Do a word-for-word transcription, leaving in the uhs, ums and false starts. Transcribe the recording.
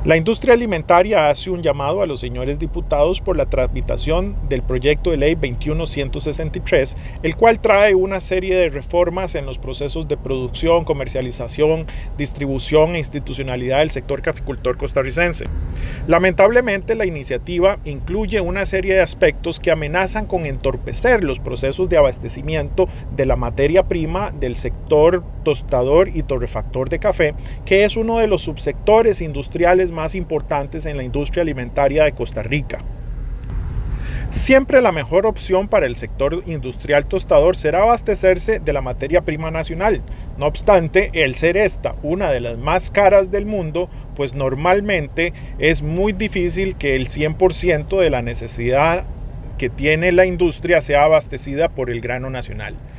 La industria alimentaria hace un llamado a los señores diputados por la tramitación del proyecto de ley veintiuno ciento sesenta y tres, el cual trae una serie de reformas en los procesos de producción, comercialización, distribución e institucionalidad del sector caficultor costarricense. Lamentablemente, la iniciativa incluye una serie de aspectos que amenazan con entorpecer los procesos de abastecimiento de la materia prima del sector tostador y torrefactor de café, que es uno de los subsectores industriales más importantes en la industria alimentaria de Costa Rica. Siempre la mejor opción para el sector industrial tostador será abastecerse de la materia prima nacional. No obstante, el ser esta una de las más caras del mundo, pues normalmente es muy difícil que el cien por ciento de la necesidad que tiene la industria sea abastecida por el grano nacional.